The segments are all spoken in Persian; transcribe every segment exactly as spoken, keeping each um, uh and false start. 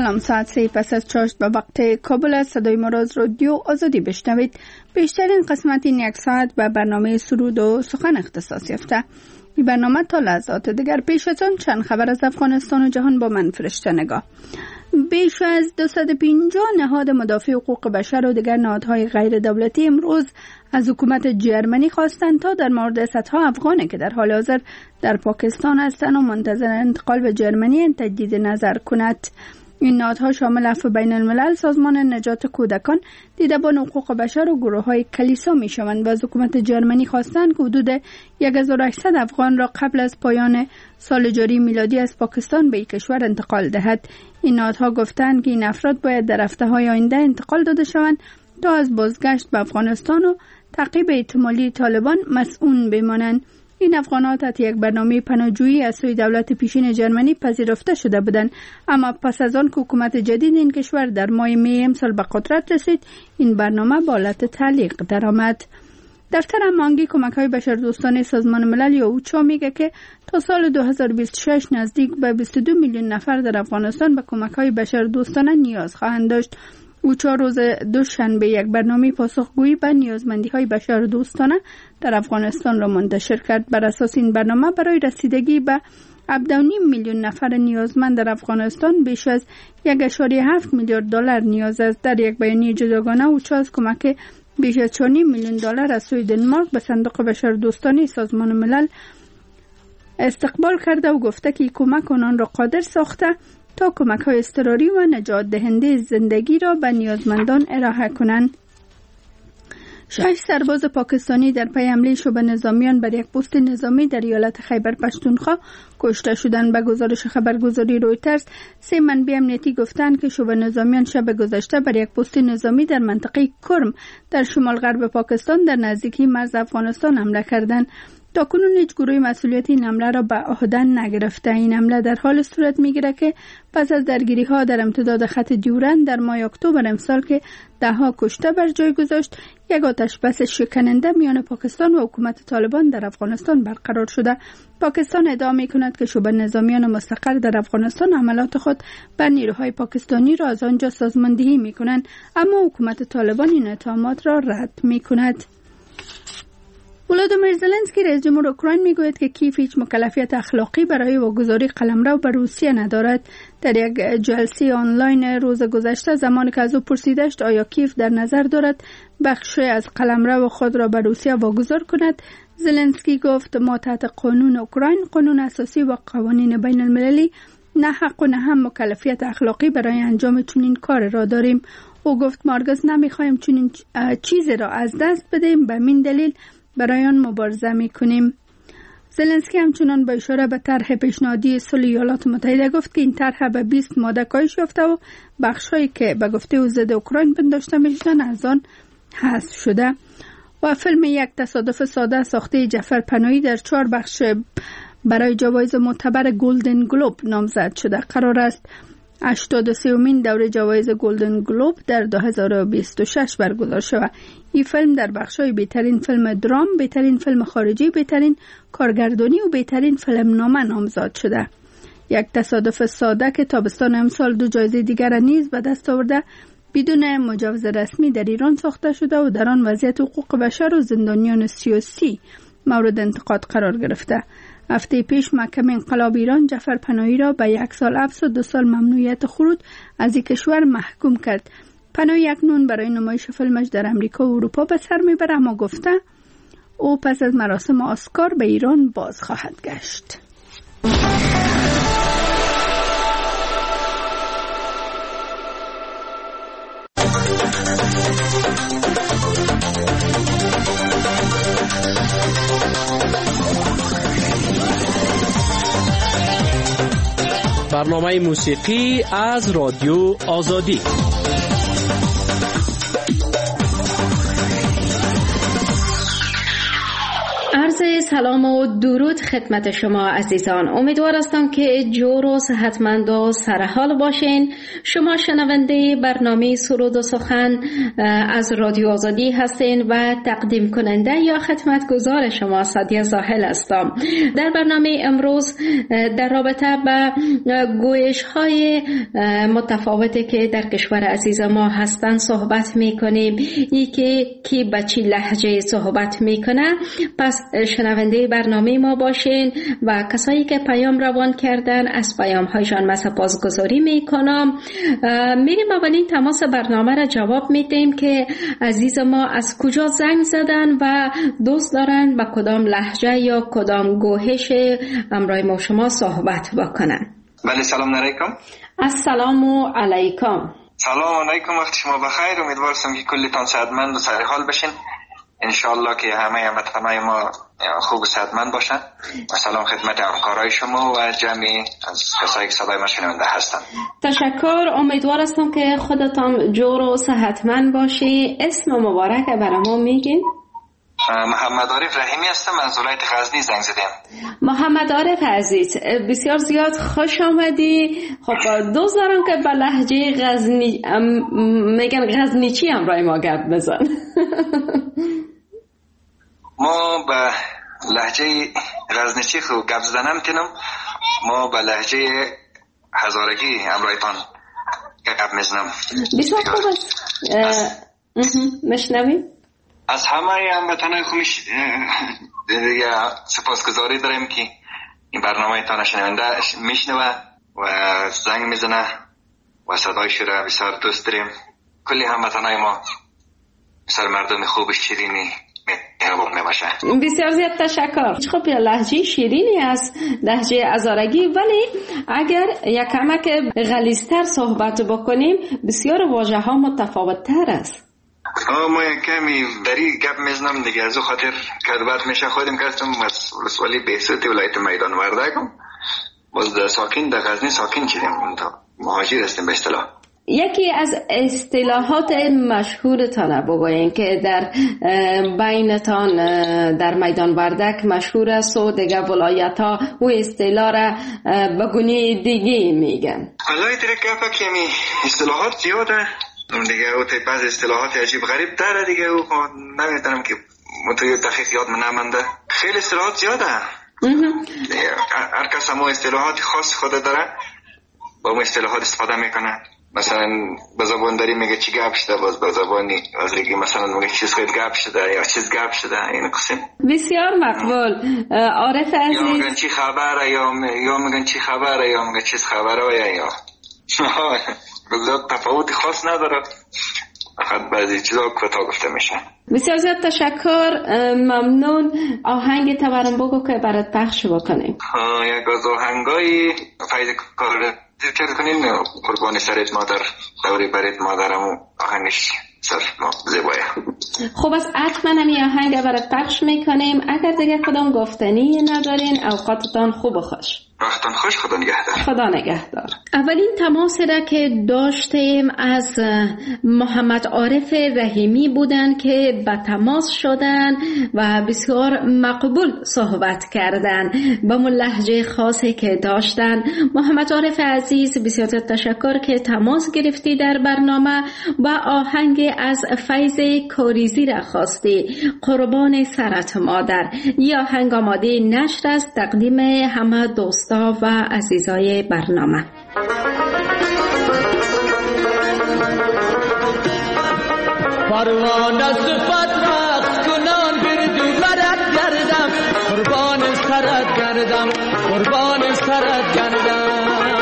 سلام، ساعت سه پس از چاشت به وقت کابل است. صدای ما را از رادیو آزادی بشنوید. بیشترین قسمت این یک ساعت به برنامه سرود و سخن اختصاص یافته. این برنامه تا لحظات دیگر پیش از آن چند خبر از افغانستان و جهان با من فرشته نگاه. بیش از دویست و پنجاه نهاد مدافع حقوق بشر و دیگر نهادهای غیر دولتی امروز از حکومت جرمنی خواستند تا در مورد صدها افغانی که در حال حاضر در پاکستان هستند و منتظر انتقال به جرمنی تجدید نظر کند. این نهادها شامل عفو بین الملل، سازمان نجات کودکان، دیدبان حقوق بشر و گروه های کلیسا می شوند و از حکومت جرمنی خواستند که حدود یک هزار و هشتصد افغان را قبل از پایان سال جاری میلادی از پاکستان به این کشور انتقال دهد. این نهادها گفتند که این افراد باید در هفته‌های آینده انتقال داده شوند تا از بازگشت به افغانستان و تعقیب احتمالی طالبان مسئول بمانند. این افغانات تحت یک برنامه پناهجویی از سوی دولت پیشین جرمنی پذیرفته شده بودند، اما پس از آن که حکومت جدید این کشور در ماه می امسال به قدرت رسید، این برنامه به حالت تعلیق درآمد. دفتر هماهنگی کمک‌های بشردوستانه سازمان ملل یا اوچا میگه که تا سال دو هزار و بیست و شش نزدیک به بیست و دو میلیون نفر در افغانستان به کمک‌های بشردوستانه نیاز خواهند داشت. اوچا روز دوشنبه یک برنامه پاسخگویی به نیازمندی‌های بشردوستانه در افغانستان را منتشر کرد. بر اساس این برنامه برای رسیدگی به هفت و نیم میلیون نفر نیازمند در افغانستان بیش از یک و هفت میلیارد دلار نیاز است. در یک بیانیه جداگانه اوچا از کمک بیش از چهار و نیم میلیون دلار از سوی دنمارک به صندوق بشردوستانه سازمان ملل استقبال کرده و گفته که کمک آنان را قادر ساخته تا کمک‌های اضطراری و نجات دهنده زندگی را به نیازمندان ارائه کنند. شش سرباز پاکستانی در پی حمله شبه نظامیان بر یک پست نظامی در ایالت خیبر پختونخوا کشته شدند. به گزارش خبرگزاری رویترز، سه منبع امنیتی گفتند که شبه نظامیان شب گذشته بر یک پست نظامی در منطقه کرم در شمال غرب پاکستان در نزدیکی مرز افغانستان حمله کردند. تاکنون هیچ گروه مسئولیت این حمله را به عهده نگرفته. این حمله در حال صورت میگیره که پس از درگیری ها در امتداد خط دیورند در ماه اکتبر امسال که ده ها کشته بر جای گذاشت، یک آتش بس شکننده میان پاکستان و حکومت طالبان در افغانستان برقرار شده. پاکستان ادعا میکند که شبه نظامیان مستقر در افغانستان عملات خود بر نیروهای پاکستانی را از آنجا سازماندهی میکنند، اما حکومت طالبان این اتهامات را رد میکند. ولادیمیر زلنسکی رئیس جمهور اوکراین میگوید که کیف هیچ مکلفیت اخلاقی برای واگذاری قلمرو به روسیه ندارد. در یک جلسه آنلاین روز گذشته، زمانی که از او پرسیدشت آیا کیف در نظر دارد بخشی از قلمرو خود را به روسیه واگذار کند، زلنسکی گفت ما تحت قانون اوکراین، قانون اساسی و قوانین بین المللی نه حق و نه هم مکلفیت اخلاقی برای انجام چنین کار را داریم. او گفت ما هرگز نمیخواهیم چنین چیزی را از دست بدهیم، به همین دلیل برای آن مبارزه میکنیم. زلنسکی همچنان با اشاره به طرح پیشنهادی صلح ایالات متحده گفت که این طرح به بیست ماده کاهش یافته و بخشایی که به گفته او ضد اوکراین پنداشته میشدند از آن حذف شده. و فیلم یک تصادف ساده ساخته جعفر پناهی در چهار بخش برای جوایز معتبر گلدن گلوب نامزد شده. قرار است هشتاد و سومین دوره جوایز گلدن گلوب در دو هزار و بیست و شش برگزار شود. این فیلم در بخش‌های بهترین فیلم درام، بهترین فیلم خارجی، بهترین کارگردانی و بهترین فیلم نامه نامزد شده. یک تصادف ساده که تابستان امسال دو جایزه دیگر نیز به دست آورده، بدون مجوز رسمی در ایران ساخته شده و در آن وضعیت حقوق بشر و زندانیان سیاسی مورد انتقاد قرار گرفته. هفته پیش محکمه انقلاب ایران جعفر پناهی را به یک سال حبس و دو سال ممنوعیت خروج از این کشور محکوم کرد. پناهی اکنون برای نمایش فیلمش در امریکا و اروپا به سر میبره، اما گفته او پس از مراسم اسکار به ایران باز خواهد گشت. برنامه موسیقی از رادیو آزادی. عرض سلام و درود خدمت شما عزیزان. امیدوار هستم که جور و صحتمند و سرحال باشین. شما شنونده برنامه سرود و سخن از رادیو آزادی هستین و تقدیم کننده یا خدمتگزار شما سعدیه زاهل هستم. در برنامه امروز در رابطه با گویش های متفاوتی که در کشور عزیز ما هستن صحبت میکنیم. یکی کی به چی لهجه صحبت میکنه، پس شنونده برنامه ما باشین و کسایی که پیام روان کردن از پیام هایشان من سپاسگزاری میکنم. میریم اولین تماس برنامه را جواب میدیم که عزیز ما از کجا زنگ زدن و دوست دارن با کدام لهجه یا کدام گوهش امرای ما شما صحبت بکنن. بله، سلام علیکم. السلام علیکم. سلام علیکم، وقت شما بخیر. امیدوارم که کلیتان صحتمند و سرحال بشین. انشالله که همه هموطنان ما خوب و صحتمند باشن. و سلام خدمت همکارای شما و جمع از کسایی که صدای ما شنونده هستن. تشکر. امیدوار هستم که خودتان جور و صحتمند باشی. اسم مبارک برای ما میگین؟ محمد عارف رحیمی هستم، از ولایت غزنی زنگ زدم. محمد عارف عزیز، بسیار زیاد خوش آمدی. خب دوست دارم که به لهجه غزنی میگن غزنیچی همراه ما گپ بزن. ما به لهجه غزنیچی خوب گپ زدنم تینم. ما به لهجه هزارگی همراهتان گپ میزنم. بسیار خوب است. مشنویم. از همه هموطنان خوبش دیگه سپاسگزاری داریم که این برنامه تان شنونده میشنوه و زنگ میزنه و صدایش را بسیار دوست داریم. کلی هموطنان ما بسیار مردم خوب شیرینی مهربان میباشه. بسیار زیاد تشکر. خب یا لهجه شیرینی است، لهجه هزارگی، ولی اگر یک کمک غلیظتر صحبت بکنیم بسیار واژه ها متفاوت تر است. آه ما یک کمی دری گپ میزنم دیگه، از او خاطر کدبت میشه خودم کردم از ولسوالی بهسوتی ولایت میدان وردگم. باز در ساکن در غزنی ساکن شدیم، مهاجر هستیم به اصطلاح. یکی از اصطلاحات مشهورتان بگویین که در بینتان در میدان وردک مشهور است و دیگه ولایت ها و اصطلاح را بگونی دیگه میگن. والله دیگه گفت کمی اصطلاحات زیاده دیگه، او تی بعض اصطلاحات عجیب غریب داره دیگه، او نمیدونم که متوی دقیق یاد من نمانده. خیلی اصطلاحات زیاده. هر کس هم اصطلاحات خاص خود داره، با اون اصطلاحات استفاده میکنه. مثلا به زبان داری میگه چی گپ شده، باز به زبانی از دیگه مثلا میگه چیز خیلی گپ شده یا چیز گپ شده. این قسم بسیار مقبول. عارف عزیز، یا میگن چی خبره یا یا میگن چی خبره یا میگن چیز خبره یا یا بزرگ تفاوت خاص نداره، فقط بعضی چیزا کوتاه گفته میشه. بسیار زیاد تشکر، ممنون. آهنگ تورم بگو که برات پخش بکنیم. یک از آهنگای فایده کار ذکر کنین، قربان سرت مادر دوری برت مادرمو، آهنگش سر زیبایه. خب از حتما همی آهنگ برات پخش میکنیم. اگر دیگه کدام گفتنی ندارین اوقاتتان خوب و خوش. وقتتان خوش. خدا نگهدار. خدا نگهدار. اولین تماس را که داشتیم از محمد عارف رحیمی بودن که به تماس شدن و بسیار مقبول صحبت کردن با مون لهجه خاصی که داشتن. محمد عارف عزیز بسیار تشکر که تماس گرفتی در برنامه و آهنگ از فیض کاریزی را خواستی، قربان سرت مادر. یا آهنگ آماده نشر است تقدیم همه دوستا و عزیزای برنامه. پروانه صفت رقص کنان گردو برد گردم، قربان سرت گردم، قربان سرت گردم.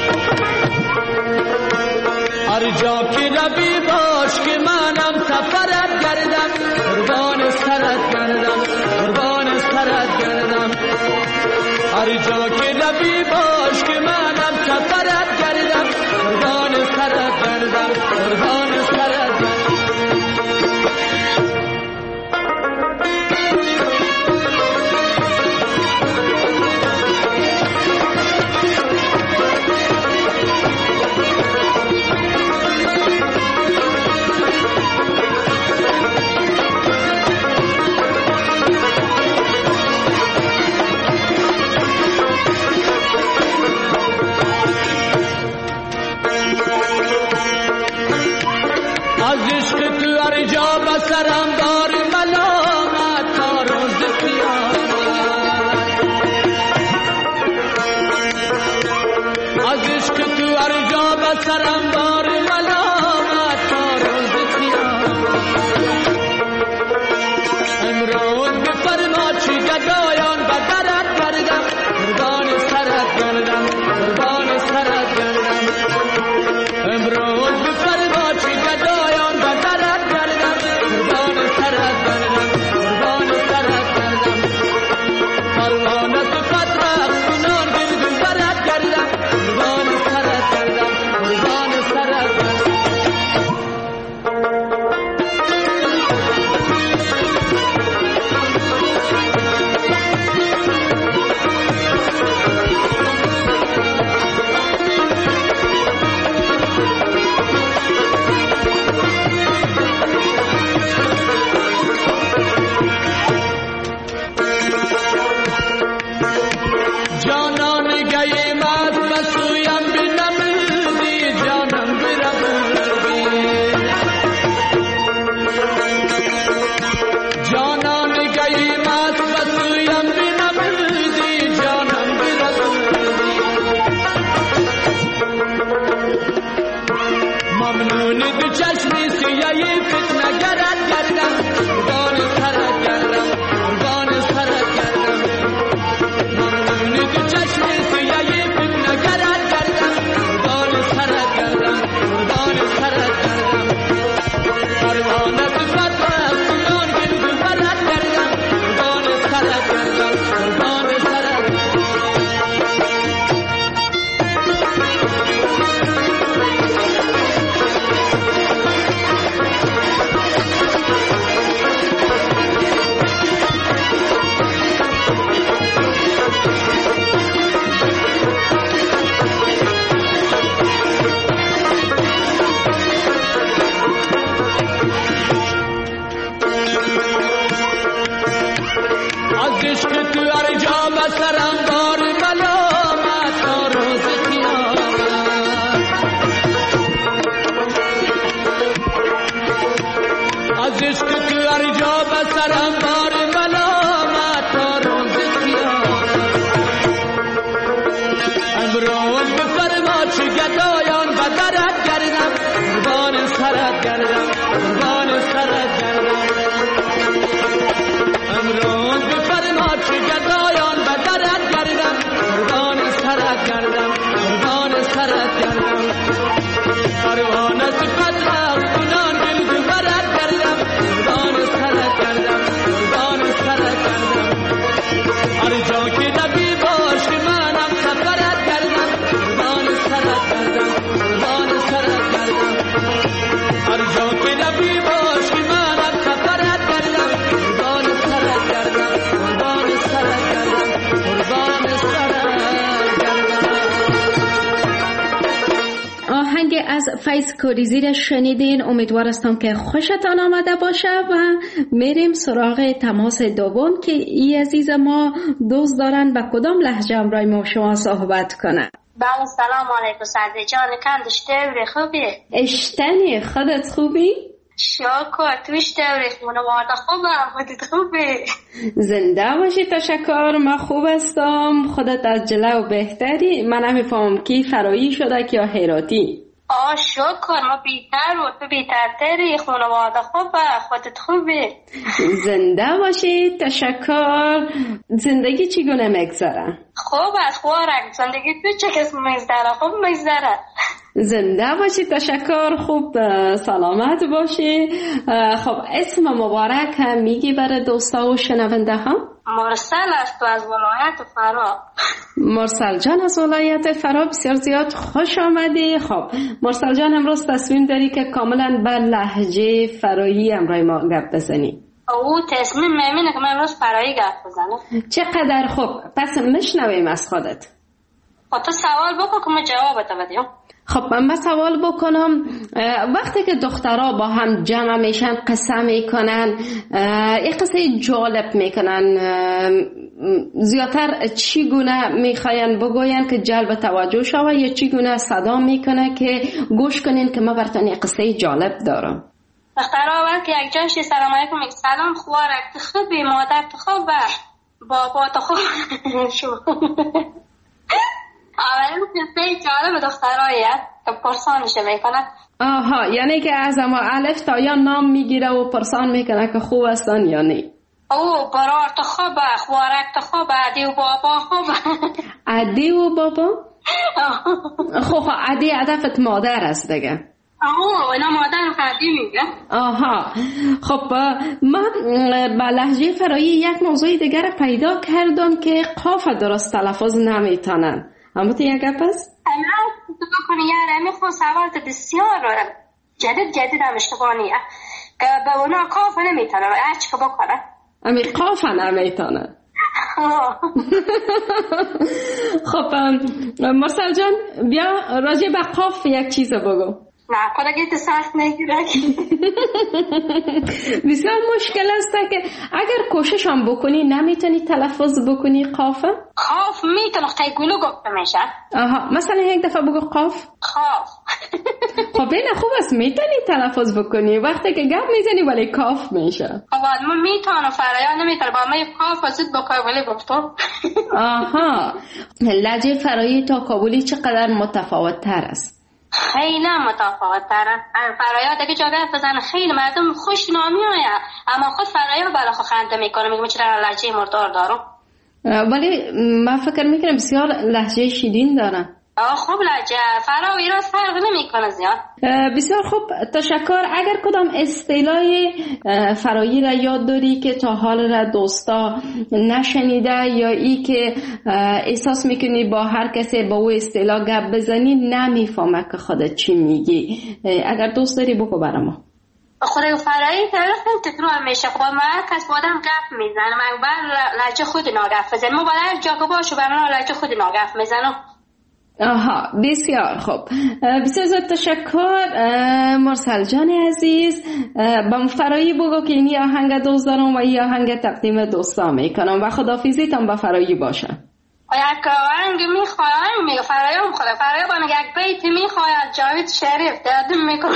هر جا که روی باش که منم سفرت گردم، قربان سرت گردم، قربان سرت گردم. هر جا که روی باش که منم سفرت گردم، قربان سرت گردم، قربان سرت گردم. سرم بار ملامت تا روز قیامت. از عشق تو هر جا به سرم بار ملامت تا روز قیامت. امروز بفرما چی گدایان به درت گردم، قربان سرت گردم، قربان سرت گردم. امروز بفرما چی گدایان به درت گردم، قربان سرت گردم، قربان سرت گردم. پروانه صفت رفت کنان گرد و برت گردم، قربان سرت گردم، قربان سرت گردم. جانان گئی مات بسویم بنمودی، جانم بربودی. جانان گئی مات بسویم بنمودی، جانم بربودی. ممنون دو چشمی سیایی فتنه گرد گردم، قربان سرت گردم، قربان سرت گردم. ممنون دو چشمی سیایی فتنه گرد گردم، قربان سرت گردم، قربان سرت گردم. پروانه صفت رفت کنان گرد و برت گردم، قربان سرت گردم، قربان سرت گردم. از عشق تو هر جا به سرم بار ملامت تا روز قیامت. از عشق تو هر جا به سرم بار ملامت تا روز قیامت. امروز بفرما چه گدایان به درت گردم، قربان سرت گردم، قربان سرت گردم. امروز بفرما چه گدایان به درت گردم، قربان سرت گردم، قربان سرت گردم. پروانه صفت رفت کنان دل و برت گردم، قربان سرت گردم، قربان سرت گردم. هر جا که نبی باش که منم سفرت گردم، قربان سرت گردم، قربان سرت گردم. هر جا که نبی باش که منم سفرت گردم، قربان سرت گردم، قربان سرت گردم، قربان سرت گردم. آهنگ از فیض کوریزی را شنیدین. امیدوارستم که خوشتان آمده باشه و میریم سراغ تماس دوم که ای عزیز ما دوست دارن به کدام لهجه امرای ما شما صحبت کنه. با سلام علیکم سعدی جان، کندش دوری خوبی؟ اشتنی خودت خوبی؟ شکر توش دوری خانواده خوبم، خودت خوبی؟ زنده باشی، تشکر. ما خوب هستم، خودت از جلو بهتری. من نمیفهمم کی فرایی شده که یا هراتی. آه شکر، ما بیتر و تو بیترتری، خانواده خوبه، خودت خوبی؟ زنده باشی، تشکر. زندگی چگونه میگذره؟ خوب است خوارک، زندگی تو چه کس میگذره؟ خوب میگذره. زنده باشی، تشکر. خوب سلامت باشی. خب اسم مبارک هم میگی برای دوستا و شنونده ها؟ مرسل است و از ولایت فرا. مرسل جان از ولایت فرا، بسیار زیاد خوش آمدی. خب مرسل جان امروز تصمیم داری که کاملا به لهجه فرایی امرای ما گپ بزنی؟ او تصمیم میمینه که من امروز فرایی گپ بزنم. چقدر خوب، پس میشنویم از خودت. خب تو سوال بکن که من جوابت بدیم. خب من سوال بکنم، وقتی که دخترها با هم جمع میشن قصه میکنن، یک قصه جالب میکنن، زیادتر چی گونه میخواین بگوین که جلب توجه شوه یا چی گونه صدا میکنه که گوش کنین که ما براتون یک قصه جالب دارم؟ دخترها وقت که یک جاش سلام علیکم میگه سلام خوارک تو خوبی مادر تو خوبه بابا تو خوب شو اولین قصه جالب دخترایه که پرسانش میکنه. آها یعنی که از اما الف تا یا نام میگیره و پرسان میکنه که خوب هستن یا نه. او برار تو خوبه خوارک تو خوبه عدی و بابا خوبه. عدی و بابا؟ خب عدی هدفت مادر است دیگه. آه اینا مادر عدی میگه. آها خب من با لهجه فرایی یک موضوع دیگر پیدا کردم که قاف درست تلفظ نمیتونن. اما تو یک گپ است؟ اما تو بکنی یاره میخواه سوالت بسیار جدید جدید هم اشتبانیه که به اونا قاف نمیتونن هرچی که بکنن امی قاف نمیتونن. خب مرسل جان بیا راجع به قاف یک چیز بگو. نه کدگیت سخت نگیره. بسیار مشکل است که اگر کوشش هم بکنی نمیتونی تلفظ بکنی قاف؟ قاف میتونه قیگولو گفته میشه. آها مثلا یک دفعه بگو قاف. قاف. خب این خوب است میتونی تلفظ بکنی وقتی که گپ میزنی ولی کاف میشه. خب من میتونم فرایان نمیتونه با من قاف واسط بکنم ولی گفتم. آها لهجه فرایی تا کابلی چقدر متفاوت تر است؟ خیلی متفاوت تره. فرایات اگه جا گفت بزنه خیلی مردم خوش نامی آیا اما خود فرایات برای خود خنده میکنه میگه چرا لهجه مردار دارم ولی من فکر میکنم بسیار لهجه شیرین دارن. آه خوب لهجه فرا و ایران فرق نمیکنه زیاد. بسیار خوب تشکر. اگر کدام اصطلاح فرایی را یاد داری که تا حال را دوستا نشنیده یا ای که احساس میکنی با هر کسی با او اصطلاح گپ بزنی نمیفهمه که خودت چی میگی اگر دوست داری بگو برای ما. خود فرایی تعریف تکرار میشه. خب ما کس با آدم گپ میزنه من بر لهجه خود ناگف بزنم ما باید جا باشو برای لهجه خود ناگف میزنم. آها بسیار خوب. بسیار زیاد تشکر مرسل جان عزیز. با فرایی بگو که این آهنگ دوست دارم و این آهنگ تقدیم دوستا میکنم و خداحافظیتان با فرایی باشه. یک آهنگ میخوایم میگه فرایی هم خدا فرایی با میگه یک بیت میخواید جاوید شریف دردم میکنه.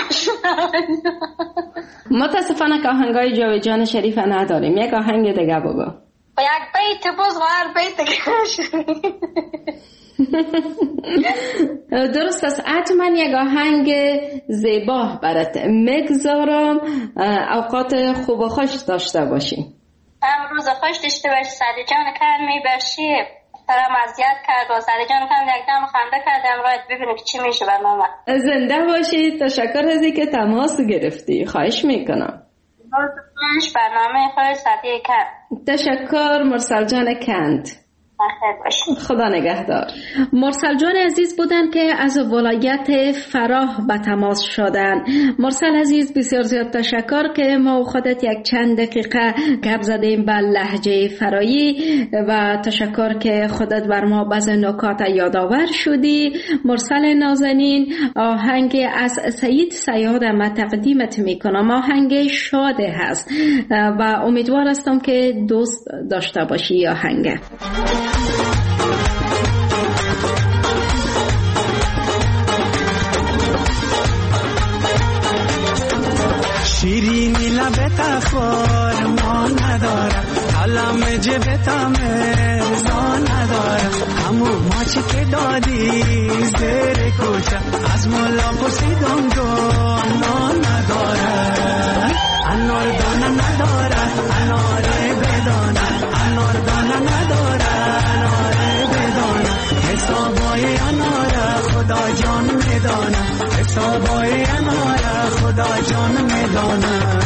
متاسفانه که آهنگای جاوید جان شریف نداریم. یک آهنگ دیگه بگو. با یک بیت باز و هر بیت دیگه. درست است. حتما یک آهنگ زیبا برات میگذارم. اوقات خوب و خوش داشته باشی. امروز خوش داشته باشی. سعدی جان کرمی باشی ترم اذیت کرد و سعدی جان کرد یک دم خنده کرد امروز ببینیم چی میشه برنامه. زنده باشی. تشکر از اینکه تماس گرفتی. خواهش میکنم. برنامه خوش سعدی کرد. تشکر مرسل جان کند. خدا نگهدار. مرسل جان عزیز بودن که از ولایت فراه به تماس شدن. مرسل عزیز بسیار زیاد تشکر که ما و خودت یک چند دقیقه گپ زدیم به لهجه فرایی و تشکر که خودت بر ما بعض نکات یادآور شدی. مرسل نازنین آهنگ از سعید صیاد ما تقدیمت میکنم. آهنگ شاده هست و امیدوار هستم که دوست داشته باشی آهنگ. شیرینی لبت افار ما ندارم علم جبت امزا ندارم همون ماچی که دادی زیر کوچه از مولا پرسیدم دانا ندارم انار دانه ندارم انار بدانه انار دانه ندارم انار بدانه حسابای انار خدا جان میدانه حسابای انار خدا جان میدانه.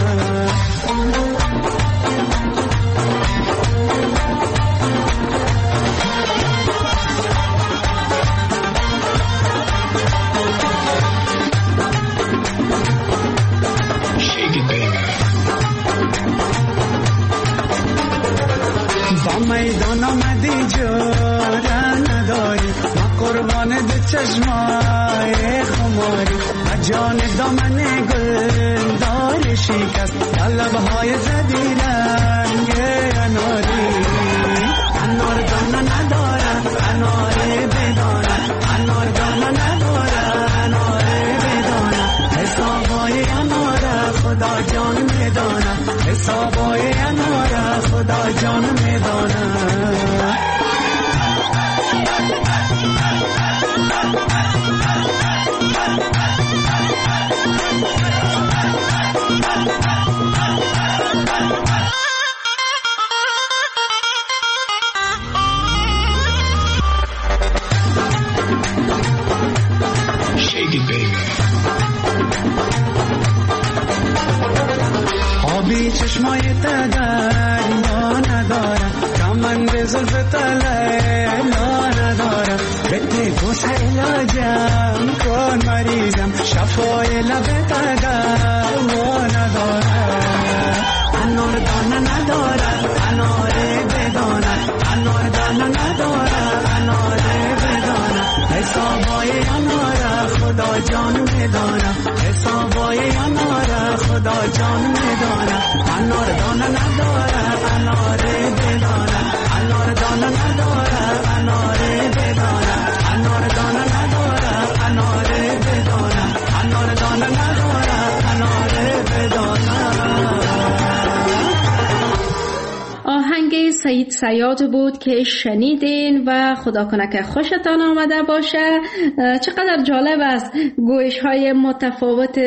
با میدان آمدی جوره نداری ما قربان دو چشمای خماری و جان دامن گل داری شکست لبهای زدی رنگ اناری انار دانه نداره انار بدانه انار دانه نداره انار بدانه حسابای انار خدا dig it baby. آبی چشمای تدریا ندارم، کمند زلف تلیلا ندارم، بده بوس علاجم کن مریضم، شفای لب تدریا ندارم. انار دانه ندارم، انار بدانم، انار دانه ندارم، انار بدانم، حسابای انار خدا جان میدانم، حسابای انار خدا جان میدانم. انار دانه ندارم، انار بدانم، انار دانه ندارم، انار بدانم، انار دانه ندارم، انار بدانم، انار دانه ندارم، انار بدانم. آهنگ سعید صیاد بود که شنیدین و خدا کنه که خوشتان آمده باشه. چقدر جالب است گویش های متفاوت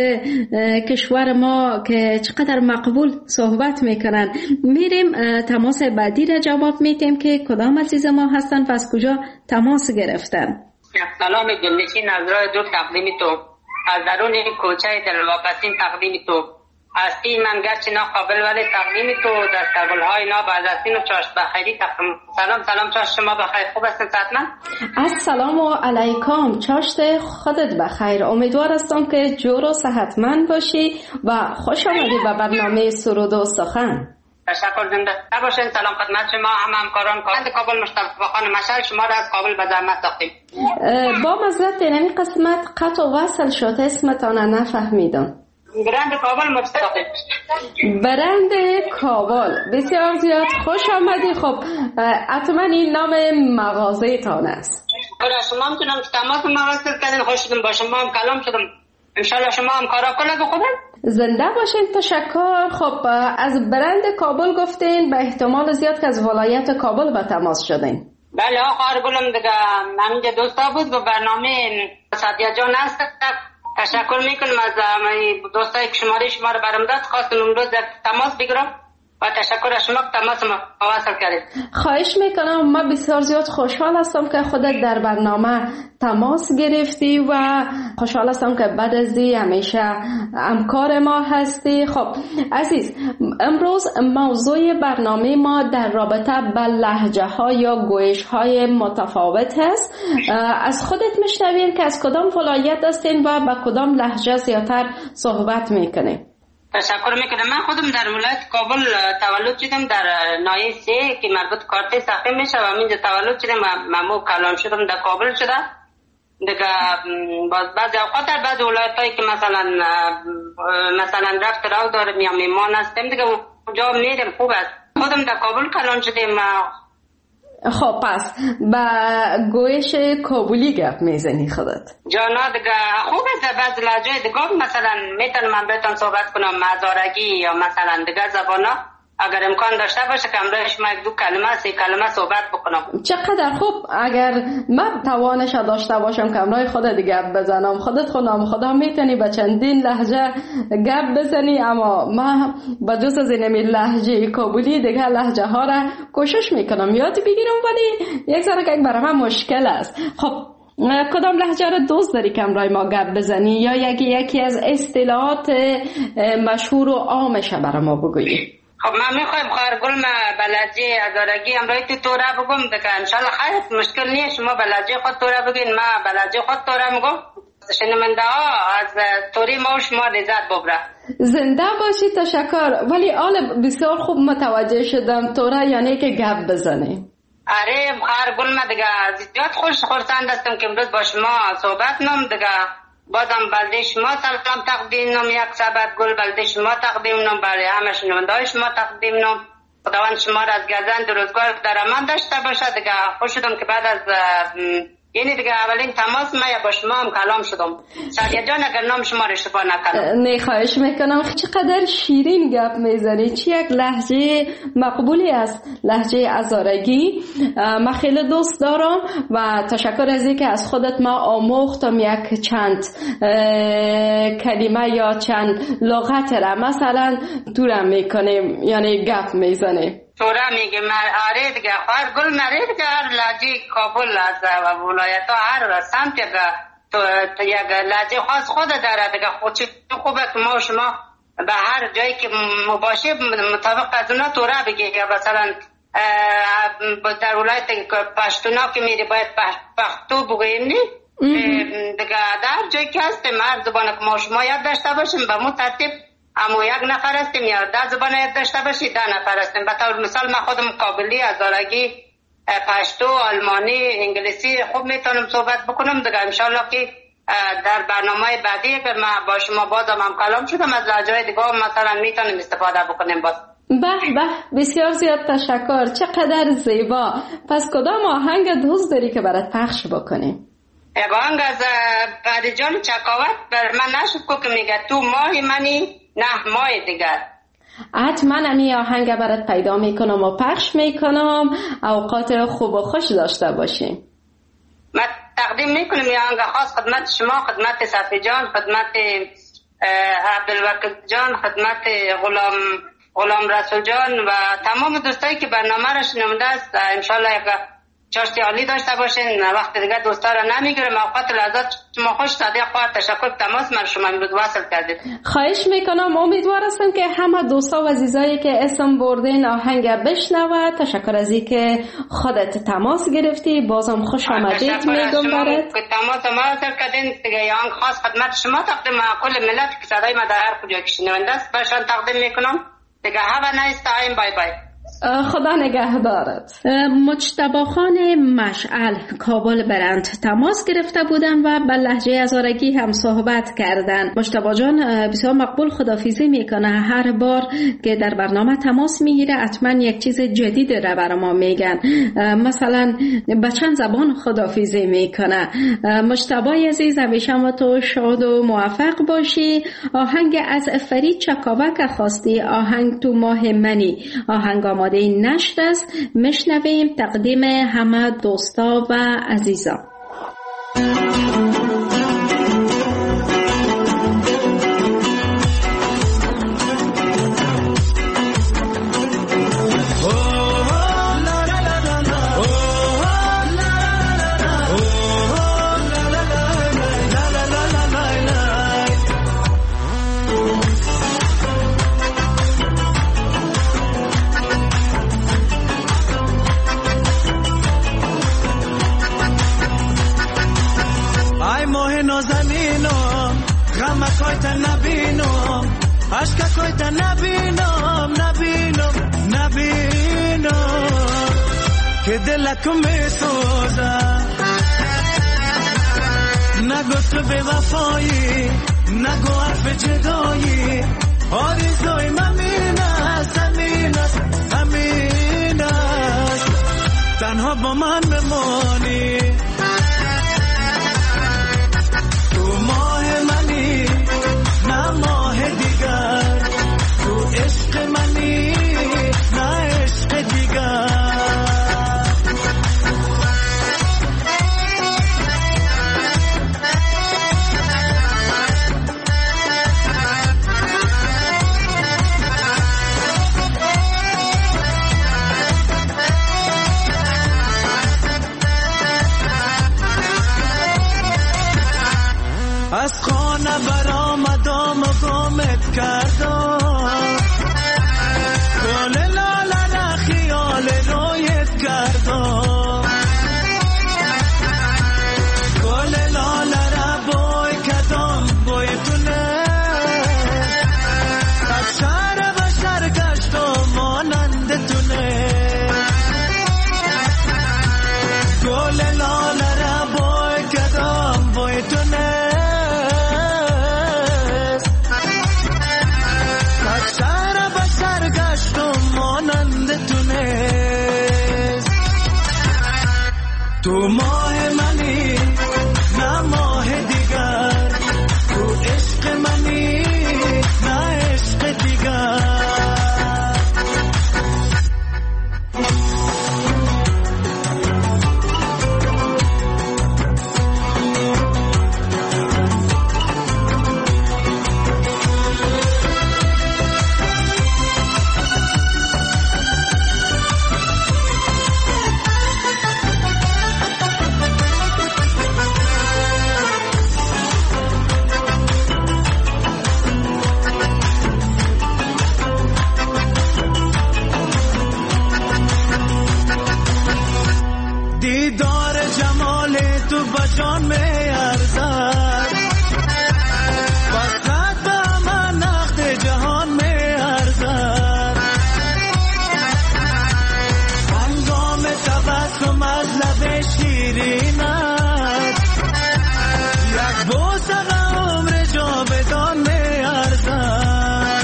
کشور ما که چقدر مقبول صحبت میکنن. میریم تماس بعدی را جواب میدیم که کدام عزیز ما هستن و از کجا تماس گرفتن. سلام دلنشین از راه دور تقدیم تو، از درون کوچه دلواپسین تقدیم تو هستی. من گرچه ناقابل ولی تقدیم تو دستگل‌های ناب از هستین و چاشت بخیری تقدیم. سلام سلام چاشت شما بخیر، خوب هستین صحتمند؟ السلام علیکم چاشت خودت بخیر، امیدوار هستم که جور و صحتمند باشی و خوش آمدی به برنامه سرود و سخن. تشکر زنده باشین. سلام خدمت شما هم همکاران کارند کابل مصطفی خان مشعل، شما را از کابل به زحمت ساختیم. با معذرت این قسمت قطع و وصل شد، اسمتان نفهمیدم. برند کابل مصطفی. برند کابل، بسیار زیاد خوش آمدی. خب حتما این نام مغازه تان است. برای شما هم تونم تماس مغازه کردین، خوش شدم با شما هم کلام شدم. انشالله شما هم کارا کنه بخودن. زنده باشین، تشکر. خب از برند کابل گفتین، به احتمال زیاد که از ولایت کابل به تماس شدین. بله آقا گلم دیگه همینجا دوستا بود و برنامه سادیا جان هست. تشکر میکنم از دوستایی که شماره شما رو برام داد، خواستم امروز تماس بگیرم و تشکر از شما که تماس ما واصل کردید. خواهش میکنم، ما بسیار زیاد خوشحال هستم که خودت در برنامه تماس گرفتی و خوشحال هستم که بعد از دی همیشه همکار ما هستی. خب عزیز، امروز موضوع برنامه ما در رابطه با لهجه ها یا گویش های متفاوت هست. از خودت میشنویم که از کدام ولایت هستین و با کدام لهجه زیادتر صحبت میکنین؟ تشکر میکنم. من خودم در ولایت کابل تولد شدم، در نایه سه که مربوط کارت ساخته میشه و اینجا تولد شدم و ممو کلان شدم در کابل شده. دیگه بعضی اوقات در بعض ولایتایی که مثلا مثلا رفت راو دارم یا میمان هستم دیگه اونجا میرم، خوب است. خودم در کابل کلان شدم. خب پس با گویش کابلی گپ میزنی خودت؟ جانا دیگه خوب است. بعض لهجه دیگه مثلا میتونم من بهتون صحبت کنم مزارگی یا مثلا دیگه زبانا، اگر امکان داشته باشه که امروز شما یک دو کلمه سه کلمه صحبت بکنم. چقدر خوب. اگر من توانش داشته باشم که امروز خودت گپ بزنم، خودت خودم خدا میتونی به چندین لهجه گپ بزنی، اما ما با جز از این لهجه کابلی دیگه لهجه ها را کوشش میکنم یاد بگیرم، ولی یک ذره که برای من مشکل است. خب کدام لهجه را دوست داری که امروز ما گپ بزنی یا یکی یکی از اصطلاحات مشهور و عامش برای ما بگویی؟ خب من میخوایم خواهر گل ما بلجه ازارگی امروی تو توره بگم دیگه انشالله خیلی مشکل نیست. شما بلجه خود توره بگین، ما بلجه خود توره میگم. شنونده ها از توری ما و شما لذت ببره. زنده باشی، تشکر. ولی آل بسیار خوب متوجه شدم توره یعنی که گپ بزنی. آره خواهر گل ما دیگه زیاد خوش خورسند هستم که امروز با شما صحبت نم دیگه. بازم بلده شما سلام تقدیم نم، یک سبت گل بلده شما تقدیم نم، بله همه شنونده های شما تقدیم نم. خداوند شما را از گزند روزگار در امان داشته باشه. دیگه خوش شدم که بعد از یعنی دیگه اولین تماس ما با شما هم کلام شدم. سادیا جان اگر نام شما را اشتباه نکنم. نه خواهش میکنم. چقدر شیرین گپ میزنی، چی یک لهجه مقبولی است لهجه ازارگی. من خیلی دوست دارم و تشکر از اینکه از خودت ما آموختم یک چند کلمه یا چند لغت را مثلا تورم میکنیم یعنی گپ میزنیم. تورا میگه آره دیگه خواهر گل نره دیگه هر لهجه کابل از ولایت ها هر سمت تو یک لحظه خاص خود داره دیگه. خود چه خوبه که ما شما به هر جایی که مباشه مطابق از اونا توره بگی. یا مثلا در ولایت پشتونا که میری باید پختو بگویم نی دیگه. در جایی که هستیم هر زبانه که ما شما یاد داشته باشیم به مو ترتیب اما یک نفر هستیم یا در زبانه یاد داشته باشید ده نفر هستیم. به طور مثال من خودم قابلی از دارگی پشتو، آلمانی، انگلیسی خوب میتونم صحبت بکنم دیگه. انشالله که در برنامه بعدی که من با شما بازم هم کلام شدم از لهجه‌های دیگه مثلا میتونیم استفاده بکنیم. باز به به بسیار زیاد تشکر، چقدر زیبا. پس کدام آهنگ دوست داری که برات پخش بکنیم؟ یک آهنگ از پریجان چکاوت بر من نشد که میگه تو ماه منی نه ماه دیگر. حتما امی آهنگ برات پیدا میکنم و پخش میکنم. اوقات خوب و خوش داشته باشیم. من تقدیم میکنم یه آهنگ خاص خدمت شما، خدمت صفی جان، خدمت عبدالوکیل جان، خدمت غلام غلام رسول جان و تمام دوستایی که برنامه را شنونده است. انشالله یک چاشتی عالی داشته باشین. وقت دیگه دوستا را نمیگیرم. اوقات لحظات شما خوش. صادق خواهد تشکر تماس من شما امروز وصل کردید. خواهش میکنم. امید هستم که همه دوستا و عزیزایی که اسم بردین آهنگ بشنوه. تشکر از این که خودت تماس گرفتی. بازم خوش آمدید میگم برات. تماس ما وصل کردین دیگه. یه آهنگ خاص خدمت شما تقدیم کل ملت که صدای ما در هر کجا که شنونده است برشان تقدیم میکنم دیگه. have a nice time. بای بای. خدا نگهدارت. مجتبی خان مشعل کابل برند تماس گرفته بودن و به لهجه هزارگی هم صحبت کردن. مجتبی جان بسیار مقبول خدافیزی میکنه. هر بار که در برنامه تماس میگیره حتما یک چیز جدید را برای ما میگن. مثلا به چند زبان خدافیزی میکنه. مجتبی عزیز همیشه ما تو شاد و موفق باشی. آهنگ از فرید چکاوک خواستی، آهنگ تو ماه منی. آهنگ آماده این نشت است. میشنویم تقدیم همه دوستا و عزیزان. عشق کوی تا نبینم نبینم نبینم که دلکو میسوزه. نگو تو به وفایی، نگو حرف جدایی. آرزوی من است همین است همین است. تنها با من بمانی. تو ماه منی نه ماه دیگر. تو عشق منی نه عشق دیگر. از خانه برآمدم و گمت کردم. گل لاله را خیال رویت کردم. گل لاله را بوی کردم بوی تونه. از شهر و شهر گشتم مانند تونه. گل لاله را بوی کردم بوی تونه. تو ماه منی نه ماه دیگر. تو عشق منی نه عشق دیگر. جمال تو بجان می ارزد بسد به من نقد جهان می ارزد هنگام تبسم از لب شیرینت یک بوسه به عمر جاودان می ارزد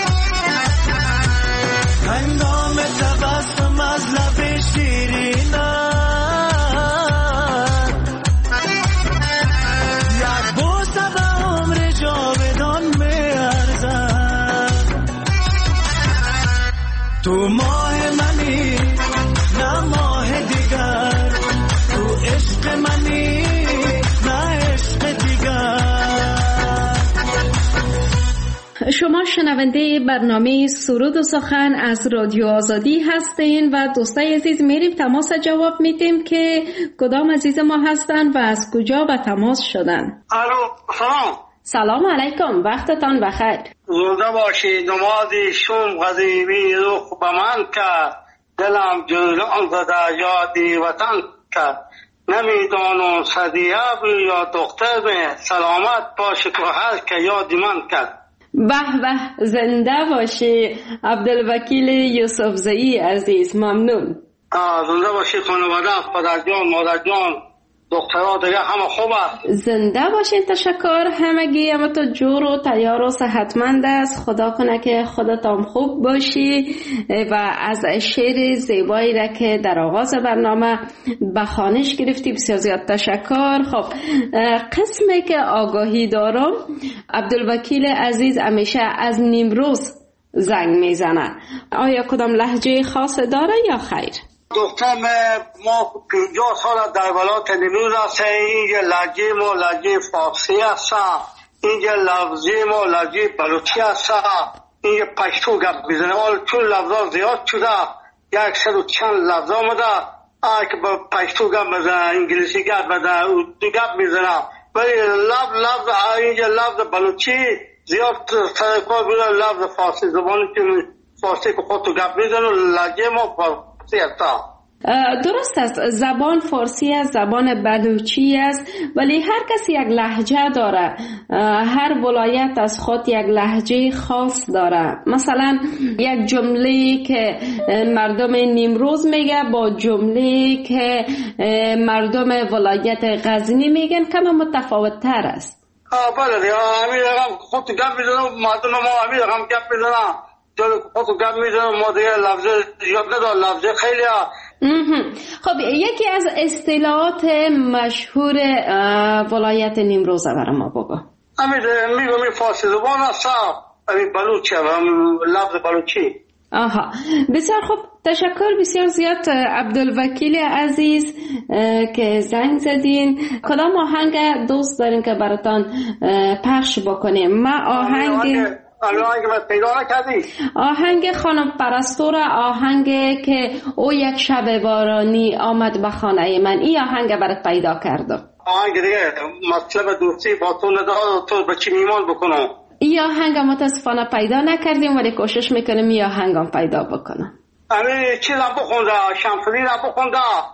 هنگام تبسم از لب شیرینت تو ماه منی نه ماه دیگر تو عشق منی نه عشق دیگر. شما شنونده برنامه سرود و سخن از رادیو آزادی هستین و دوستای عزیز میریم تماس جواب میدیم که کدام عزیز ما هستن و از کجا به تماس شدن. الو سلام. سلام علیکم، وقتتان بخیر. زنده باشی. نمازی شوم غزیبی روح به من کرد دلم جولان زده یادی وطن کرد نمیدانم صدیه بی یا دختر بی سلامت باشی که هر که یادی من کرد. به به زنده باشی عبدالوکیل یوسفزئی عزیز، ممنون. زنده باشی خانواده، پدر جان، مادر جان، دخترها دیگه همه خوب است. زنده باشین. تشکر همگی. اما تو جور و تیار و صحتمند است. خدا کنه که خودتان خوب باشی و از شعر زیبایی را که در آغاز برنامه به خوانش گرفتی بسیار زیاد تشکر. خب قسمی که آگاهی دارم عبدالوکیل عزیز همیشه از نیمروز زنگ میزنه. آیا کدام لهجه خاص داره یا خیر؟ دخترم ما پنجاه سال در ولایت نیمروز هست. اینجا لهجه ما لهجه فارسی هست، اینجا لفظی ما لهجه بلوچی هست، اینجا پشتو گپ میزنه. حال چون لفظا زیاد شده یک صد و چند لفظ آمده که با پشتو گپ میزنه، انگلیسی گپ میزنه، اردو گپ میزنه، ولی لفظ لفظ اینجا لفظ بلوچی زیاد سر کار بوده. لفظ فارسی زبانی که فارسی که خودتو گپ میزنه لهجه ما فارسی هست. درست است، زبان فارسی است، زبان بلوچی است، ولی هر کسی یک لهجه داره. هر ولایت از خود یک لهجه خاص داره. مثلا یک جمله که مردم نیمروز میگه با جمله که مردم ولایت غزنی میگن کم متفاوت تر است. آه بله دیگه همین رقم خود گپ میزنم، مردم ما همین رقم گپ میزنم، خود گپ میزنم، ما دیگه لفظ یاد ندار، لفظ خیلی ها. خب یکی از اصطلاحات مشهور ولایت نیمروز برای ما بگو. همین میگم این فارسی زبان است، همین بلوچی، لفظ بلوچی. آها بسیار خوب، تشکر بسیار زیاد عبدالوکیل عزیز که زنگ زدین. کدام آهنگ دوست دارین که براتان پخش بکنیم؟ ما آهنگ آهنگ پیدا نکردی؟ آهنگ خانم پرستو را، آهنگ که او یک شب بارانی آمد به خانه من، این آهنگ برات پیدا کردم. آهنگ دیگه مطلب دوستی با تو ندار تو به چی میمان بکنم. این آهنگ متاسفانه پیدا نکردیم ولی کوشش میکنم این آهنگ هم پیدا بکنم. همین چیز هم بخونده، شمسدین هم بخونده،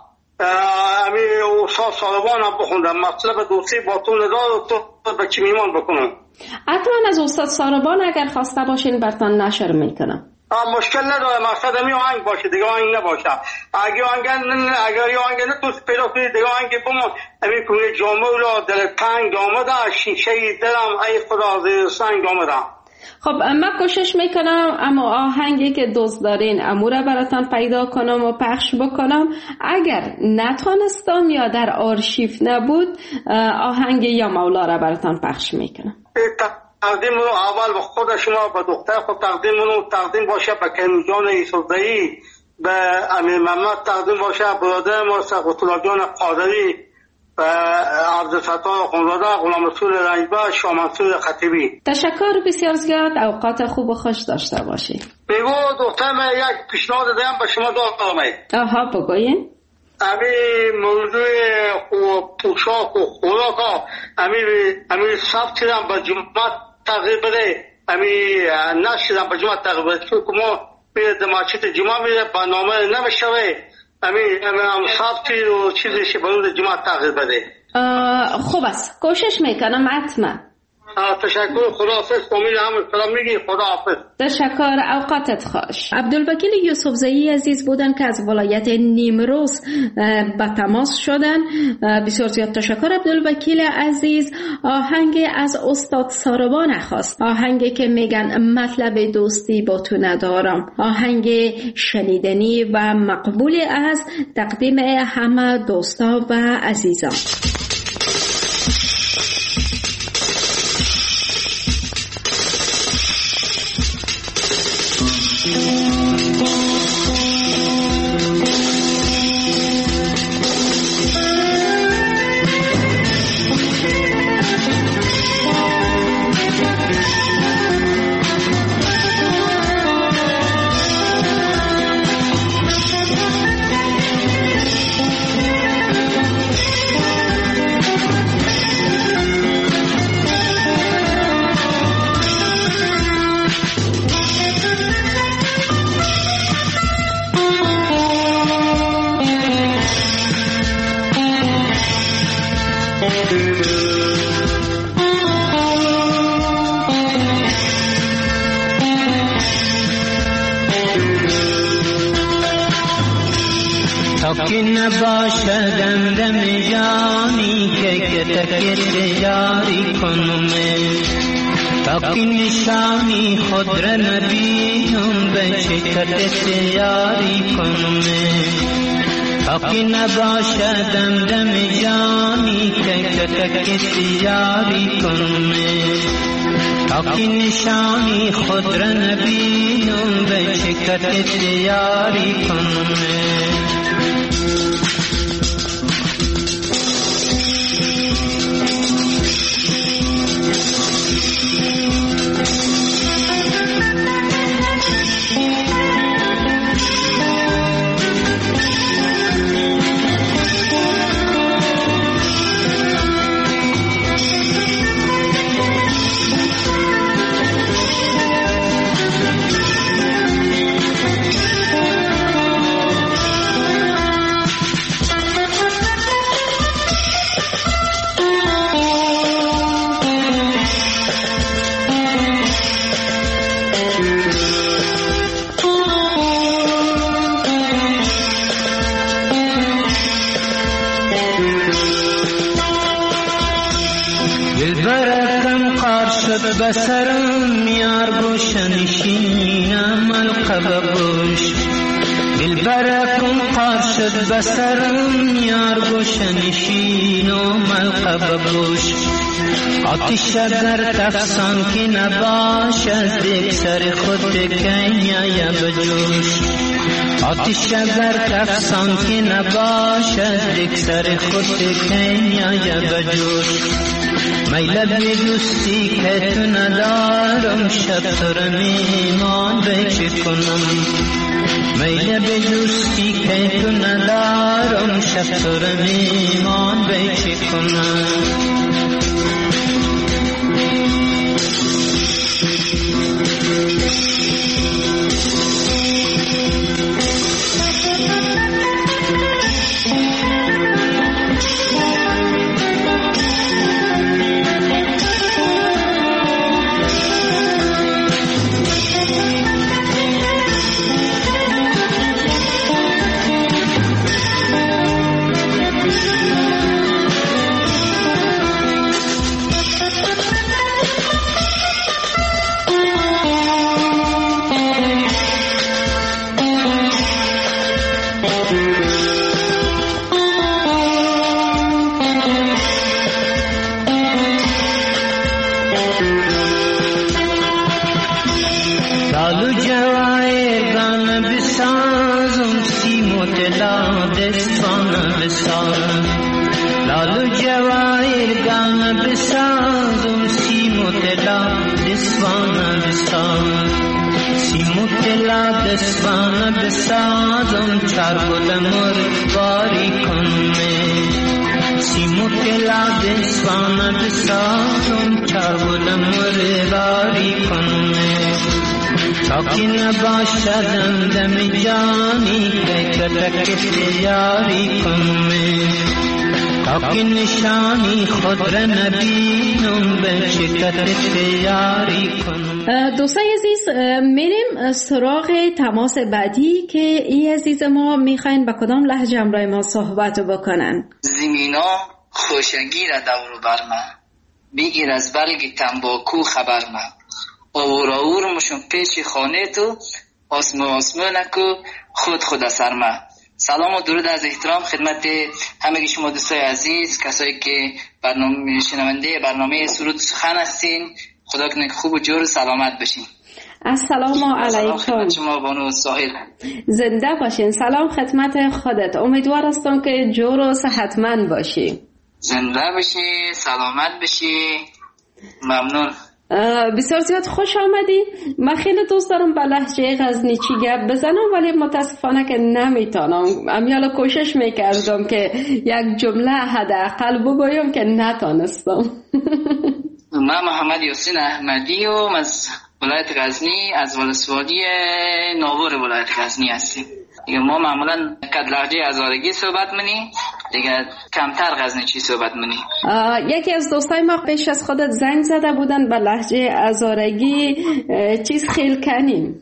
همین استاد سالبان هم بخونده، مطلب دوستی با تو ندار تو به چی میمان بکنم. حتما از استاد ساربان اگر خواسته باشین برتان نشر میکنم. مشکل نداره، مقصد می آهنگ باشه دیگه آهنگ نباشه. اگه آهنگ اگر آهنگ نتوست پیدا کنید دیگه آهنگ بمون همین کنه جامعه را دل تنگ آمده، شیشه دلم ای خدا زیر سنگ آمده. خب من کوشش میکنم اما آهنگی که دوست دارین امورا براتان پیدا کنم و پخش بکنم. اگر نتونستم یا در آرشیو نبود آهنگ یا مولا را براتان پخش میکنم. تقدیم رو اول به خود شما، به دختر خود تقدیم رو تقدیم باشه، به کنجان یوسفزئی، به امیر محمد تقدیم باشه، برادر ما سقط‌الله جان قادری، به عبدالفتاح خانزاده، غلام رسول رنجبر، شاه منصور خطیبی. تشکر بسیار زیاد، اوقات خوب و خوش داشته باشید. بگو دخترم یک پیشنهاد دارم به شما دارم. آها بگوین. همین موضوع پوشاک و خوراک ها همین همین سبت هم به جمعت تغییر بده، همین نشدم به جمعت تغییر بده، چون که ما میره دماغچت جمعه میره برنامه نمیشوه، همین هم صافتی و چیزش برون جماعت تغییر بده. خوب است، کوشش میکنم حتما. تشکر، خداحافظ. امید هم سلام میگی، خداحافظ. تشکر، اوقاتت خوش. عبدالوکیل یوسفزئی عزیز بودن که از ولایت نیمروز به تماس شدن. بسیار زیاد تشکر عبدالوکیل عزیز. آهنگ از استاد ساربان خواست، آهنگی که میگن مطلب دوستی با تو ندارم، آهنگ شنیدنی و مقبول از تقدیم همه دوستا و عزیزان. که نباشدم دم جانی که کتک یاری کنم، تا که نشانی خود را نبینم به شکت یاری کنم، تا که نباشدم دم جانی که کتک یاری کنم، تا که نشانی خود را نبینم به شکت یاری کنم. بسرم یار گوشنشینم القب گوش، دلبرکم قار شد بسرم یار گوشنشینم القب گوش. آتش اگر تفسان که نباشد دیگ سر خود کنیا بجوش، آتش اگر تفسان که نباشد دیگ سر خود کنیا بجوش. میل به دوستی که تو ندارم شب تو را میمان به چه کنم، میل به دوستی که تو ندارم شب تو را میمان به چه کنم. دستان بسازم چار گلمر باری کنه، سیمو کلا دستان بسازم چار گلمر باری کنه، تا که نباشدم دم جانی که کتک یاری کنم تا که نشانی خود را نبینم به چکت یاری کنم. دوستای عزیز میریم سراغ تماس بعدی که ای عزیز ما میخواین با کدام لهجه همراه ما صحبت بکنن. زمینا خوشگیر دور بر من بگیر از برگ تنباکو خبر من آور آور مشون پیش خانه تو آسمو آسمو نکو خود خود اثر من. سلام و درود از احترام خدمت همه شما دوستای عزیز، کسایی که برنامه شنونده برنامه سرود سخن هستین. خدا کنه خوب و جور و سلامت بشین. السلام علیکم. خدمت شما بانو ساحل. زنده باشین. سلام خدمت خودت. امیدوار هستم که جور و صحتمند باشی. زنده باشی، سلامت بشی. ممنون. بسیار زیاد خوش آمدی. من خیلی دوست دارم با لهجه غزنیچی گپ بزنم ولی متاسفانه که نمیتونم. امیالا کوشش میکردم که یک جمله حداقل بگویم که نتونستم. من محمد یاسین احمدی و از ولایت غزنی، از ولسوالی ناور ولایت غزنی هستیم. دیگه ما معمولا کد لهجه هزارگی صحبت منی، دیگه کمتر غزنیچی صحبت منی. یکی از دوستای ما پیش از خودت زنگ زده بودن به لهجه هزارگی چیز خیل کنیم.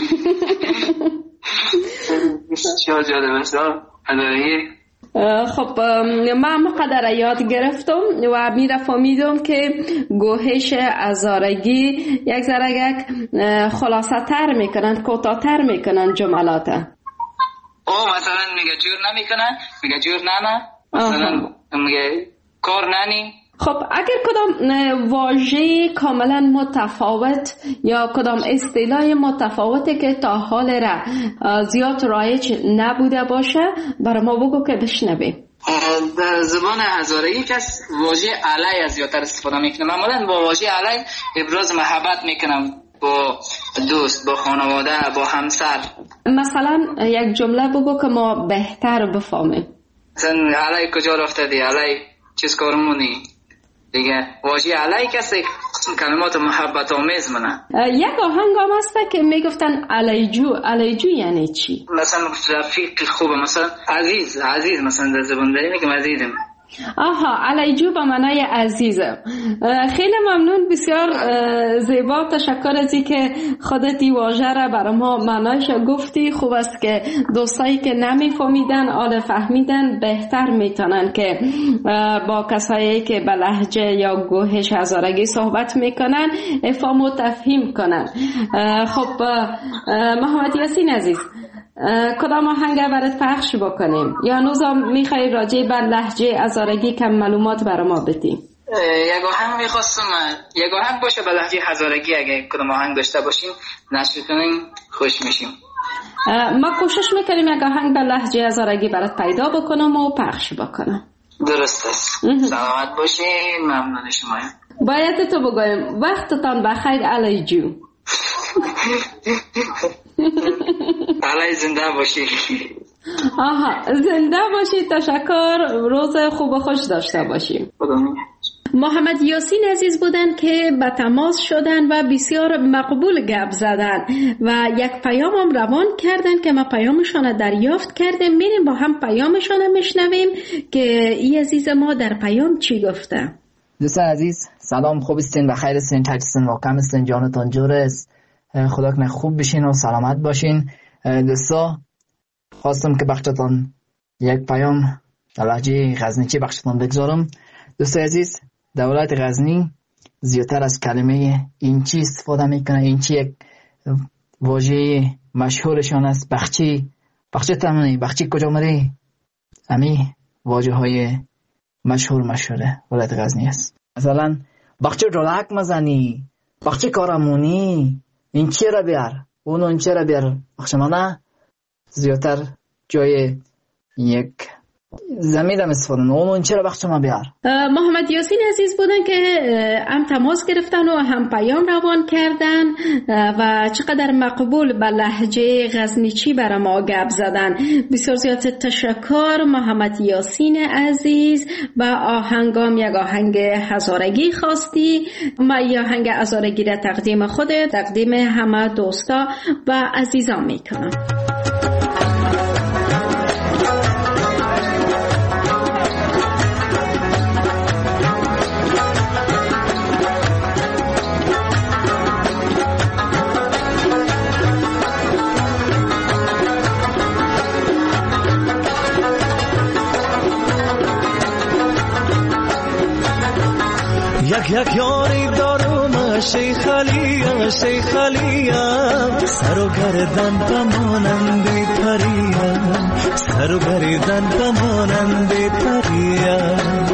چه جالب است هزارگی. خب من مقدر یاد گرفتم و میره فهمیدم که گوهش هزارگی یک ذره خلاصه تر میکنن، کوتاه تر میکنن جملات. او مثلا میگه جور نمیکنن، میگه جور نمه، مثلا میگه کار ننی. خب اگر کدام واژه کاملا متفاوت یا کدام اصطلاح متفاوتی که تا حال را زیاد رایج نبوده باشه برای ما بگو که بشنویم. در زبان هزارگی کس واژه علی زیادتر استفاده میکنه. معمولا با واژه علی ابراز محبت میکنم با دوست، با خانواده، با همسر. مثلا یک جمله بگو که ما بهتر بفهمیم. مثلا علی کجا رفته دی، علی چیز کارمونی. دیگه واژه علی کسی کلمات محبت آمیز منه. یک آهنگ هم هسته که میگفتن علیجو. علیجو یعنی چی؟ مثلا رفیق خوبه، مثلا عزیز. عزیز مثلا در زبان داری میگم عزیزم. آها، علیجو به معنای عزیزم. خیلی ممنون، بسیار زیبا. تشکر از این که خودت این واژه را برای ما معنایش گفتی. خوب است که دوستایی که نمیفهمیدن آل فهمیدن بهتر میتونن که با کسایی که به لهجه یا گوهش هزارگی صحبت میکنن افهام و تفهیم کنن. خب محمد یاسین عزیز، کدام آهنگ برات پخش بکنیم یا نوزم میخوای راجع بر لهجه هزارگی کم معلومات برای ما بدی؟ یک آهنگ میخواستم، یک آهنگ باشه به لهجه هزارگی. اگه کدام آهنگ داشته باشیم نشر کنیم خوش میشیم. ما کوشش میکنیم یک آهنگ به لهجه هزارگی برات پیدا بکنم و پخش بکنم. درست است. سلامت باشین. ممنون شما. باید تو بگویم وقتتان بخیر علیجو. علی زنده باشی. آها، زنده باشی. تشکر. روز خوب و خوش داشته باشیم. محمد یاسین عزیز بودن که به تماس شدن و بسیار مقبول گپ زدن و یک پیام هم روان کردن که ما پیامشان دریافت کردیم. میریم با هم پیامشان میشنویم که ای عزیز ما در پیام چی گفته. دوستان عزیز سلام، خوب استین، بخیر استین، تک استین، واقعا استین، جانتان جور است. خدا کنه خوب بشین و سلامت باشین. دوستا خواستم که بخشتان یک پیام در لهجه غزنیچی بخشتان بگذارم. دوستای عزیز، در ولایت غزنی زیادتر از کلمه اینچی استفاده میکنه. اینچی یک واژه مشهورشان است. بخچی. بخچی تمنی. بخچی کجا مری؟ امی واژه های مشهور مشهوره ولایت غزنی است. مثلا بخچی رولک مزنی، بخچی کارمونی، این چی را بیار، اون اون چی را بیار. بخش منه زیادتر جای یک زمیدم استفاده نمون چرا بخش ما بیار. محمد یاسین عزیز بودن که هم تماس گرفتن و هم پیام روان کردن و چقدر مقبول به لهجه غزنیچی برای ما گپ زدن. بسیار زیاد تشکر محمد یاسین عزیز. و آهنگام یک آهنگ هزارگی خواستی. ما یک آهنگ هزارگی را تقدیم خودت، تقدیم همه دوستا و عزیزان میکنم. یک یک یاری دارم شیخ علیم شیخ علیم سر و گردن بمانند پریم سر و گردن بمانند پریم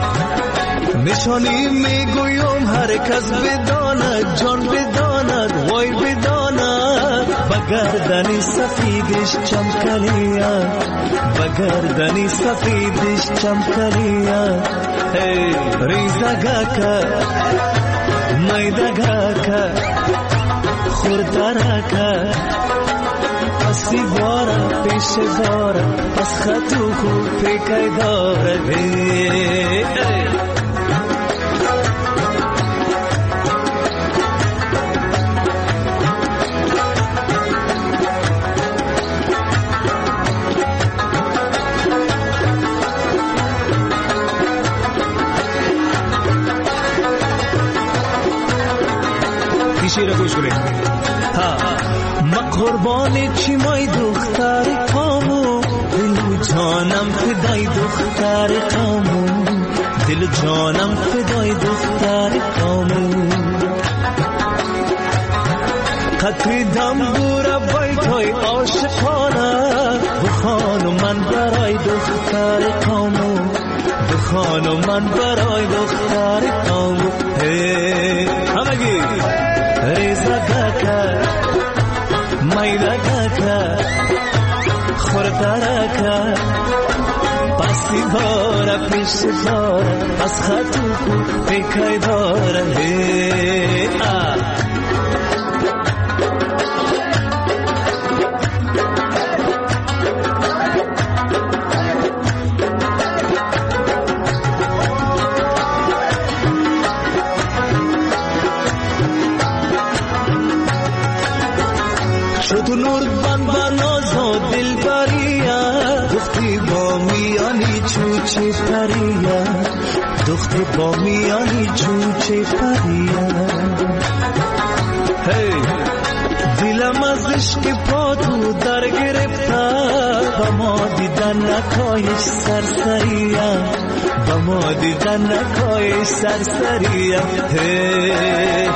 نشانی میگویم هر کس بداند جان بداند وای بداند بگردنی سفیدش چمکلیم بگردنی سفیدش چمکلیم ریزگاکا میدگاکا خوردارکا پسی بارا پیش بارا پس خطو خوب پیکای داره شیر گوش کنید. ها ما قربان چی مای دختر کامو دل جانم فدای دختر کامو دل جانم فدای دختر کامو قطری دم بورا بایتای عاشقانه بخانو من برای دختر کامو بخانو من برای دختر کامو همگی ریزگاکا میدگاکا خوردارکا پسی بارا پیش بارا از خطو کو پیکای داره شد نور بان باناز و دل بریا دختی با میانی چوچه پریا دختی با میانی چوچه پریا هی دلم از عشق پاتو در گرفتا با ما دیدن نکایش سرسریا با ما دیدن نکایش سرسریا هی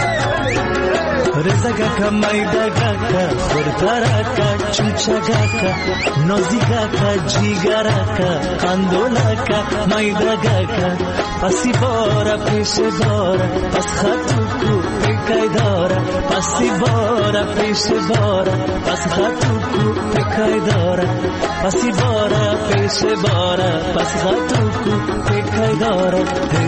رزگاکا میدگاکا خوردارکا چوچگاکا نازیگاکا جیگراکا قندولاکا میدگاکا پسی بارا پیش بارا پس خطو کو پیکای دارا پسی بارا پیش بارا پس خطو کو پیکای دارا پسی بارا پیش بارا پس خطو کو پیکای دارا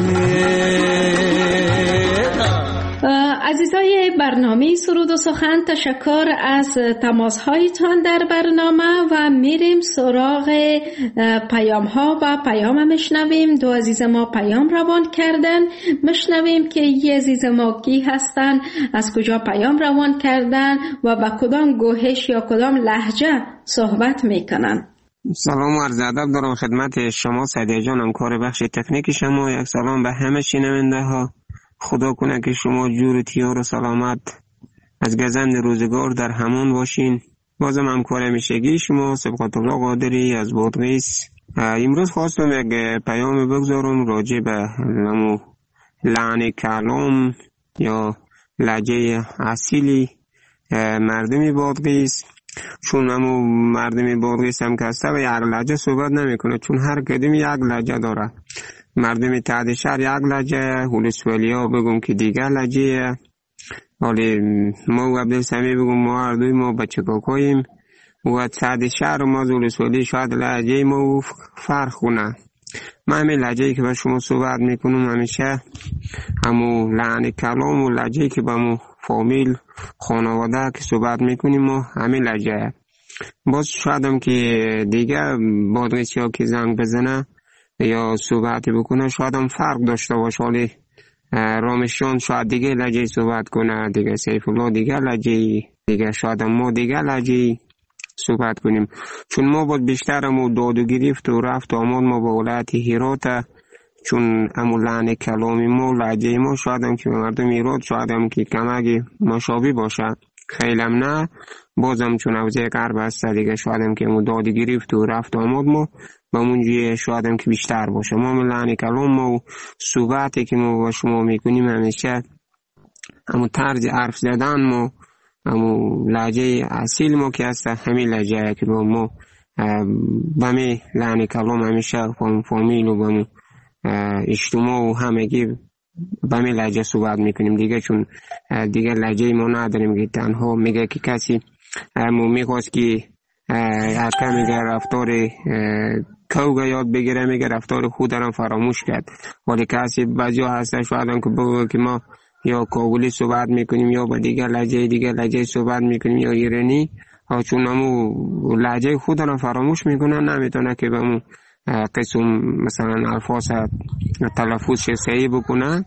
عزیزای برنامه سرود و سخن، تشکر از تماس هایتان در برنامه و میریم سراغ پیام ها و پیام مشنویم. دو عزیز ما پیام روان کردن، مشنویم که یه عزیز ما کی هستن، از کجا پیام روان کردن و با کدام گوهش یا کدام لهجه صحبت میکنن. سلام و عرض ادب دارم خدمت شما سعدیه جانم، کار بخش تکنیک شما. یک سلام به همه شنونده ها. خدا کنه که شما جور تیار و سلامت از گزند روزگار در همون باشین. بازم همکار همیشگی شما سبقت الله قادری از بادغیس. امروز خواستم یک پیام بگذارم راجع به نمو لحن کلام یا لهجه اصیلی مردم بادغیس، چون همو مردم بادغیس هم کسته و یک لهجه صحبت نمیکنه، چون هر کدوم یک لهجه داره. مردم تحت شهر یک لهجه، هولسوالی ها بگم که دیگر لهجه. حالی ما و عبدالسمی بگم ما هر دوی ما بچه کاکاییم و صد شهر ما زولسولی شاید لهجه ما فرق کنه. من همین لهجه‌ای که با شما صحبت میکنم همیشه همون لحن کلام و لهجه‌ای که با مو فامیل خانواده که صحبت میکنیم و همین لهجه. باز شاید هم که دیگه بادغیسی ها که زنگ بزنه یا صحبت بکنه شاید هم فرق داشته باشه، ولی رامشان شاید دیگه لهجه صحبت کنه، دیگه سیف الله دیگه لهجه، دیگه شاید هم ما دیگه لهجه صحبت کنیم. چون ما بود بیشتر همو داد و گرفت و رفت و آمد ما با ولایت هرات، چون همو لحن کلامی ما لهجه ما شاید هم که مردم هرات شاید هم که کمک مشابه باشه، خیلی هم نه. بازم چون اوزه غرب هست دیگه شاید هم که همو داد و گرفت و رفت و آمد ما با منجی شاید هم که بیشتر باشه. ما من لحن کلام ما و صحبتی که ما با شما میکنیم همیشه همو طرز حرف زدن ما، همو لهجه اصیل ما که هست همین لهجه که با ما با می لحن کلام همیشه فامیل و با اجتماع و همگی با می لهجه صحبت میکنیم دیگه. چون دیگه لهجه ما نداریم که تنها میگه که کسی همو میخواست که حتی میگه رفتار کوگا یاد بگیره، میگه رفتار خود هم فراموش کرد. ولی کسی بعضی ها هسته شاید هم که بگه که ما یا کابلی صحبت میکنیم یا با دیگه لهجه دیگه لهجه صحبت میکنیم یا ایرانی، چون همو لهجه خود هم فراموش میکنه، نمیتونه که به همون قسم مثلا الفاظ تلفظ صحیح بکنه.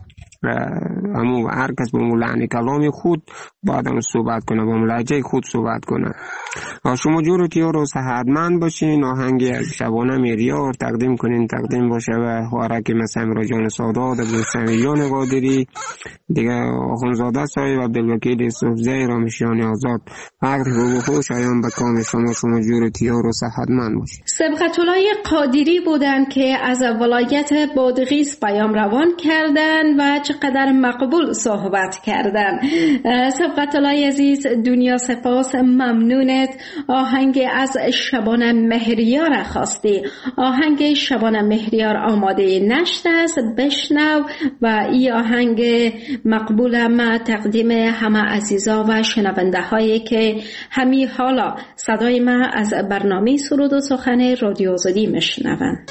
همو هر کس با همون لحن کلامی خود باید هم صحبت کنه، با همون لهجه خود صحبت کنه. شما جورتی ها رو صحتمند باشین. آهنگ از شبانه میریار تقدیم کنین، تقدیم باشه و خوارک مثل امراجان سادات، عبدالسمیان قادری، دیگه آخونزاده صاحب، عبدالوکیل صوفزی، رامشیان آزاد. وقت رو خوش آیان به کام شما. شما جورتی ها رو صحتمند باشین. سبقت الله قادری بودن که از ولایت بادغیس پیام روان کردن و چقدر مقبول صحبت کردن. سبقت الله عزیز، دنیا سپاس، ممنونت. آهنگ از شبانه مهریار خواستی. آهنگ شبانه مهریار آماده نشته است، بشنو و این آهنگ مقبول ما تقدیم همه عزیزا و شنونده هایی که همین حالا صدای ما از برنامه سرود و سخن رادیو آزادی میشنوند.